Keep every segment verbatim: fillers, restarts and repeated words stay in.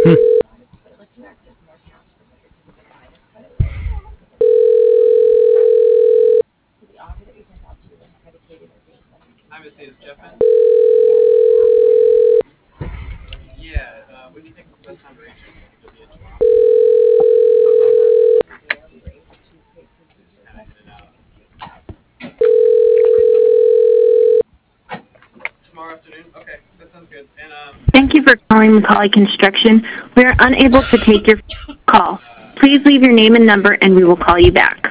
Thank you for calling Macaulay Construction. We are unable to take your call. Please leave your name and number, and we will call you back.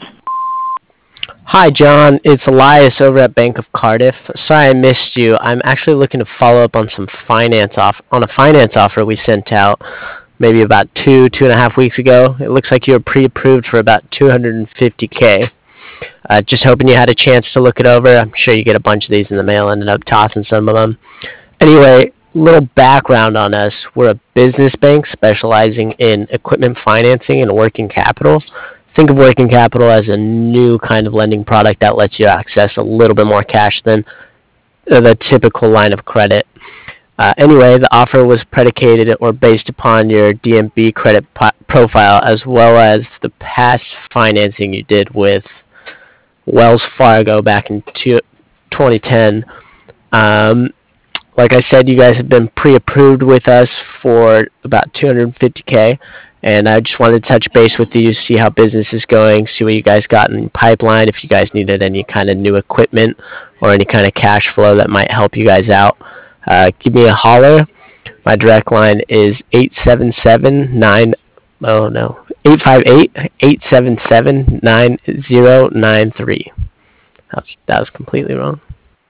Hi, John. It's Elias over at Bank of Cardiff. Sorry I missed you. I'm actually looking to follow up on some finance off on a finance offer we sent out maybe about two, two and a half weeks ago. It looks like you were pre-approved for about two hundred fifty k. Uh, just hoping you had a chance to look it over. I'm sure you get a bunch of these in the mail. Ended up tossing some of them. Anyway, little background on us. We're a business bank specializing in equipment financing and working capital. Think of working capital as a new kind of lending product that lets you access a little bit more cash than the typical line of credit. Uh, anyway, the offer was predicated or based upon your D M B credit po- profile as well as the past financing you did with Wells Fargo back in two- twenty ten. Um, like I said, you guys have been pre-approved with us for about two hundred fifty k, and I just wanted to touch base with you, see how business is going, see what you guys got in the pipeline, if you guys needed any kind of new equipment or any kind of cash flow that might help you guys out. Uh, give me a holler. My direct line is eight seven seven nine. Oh no, eight five eight, eight seven seven, nine zero nine three. That was, that was completely wrong.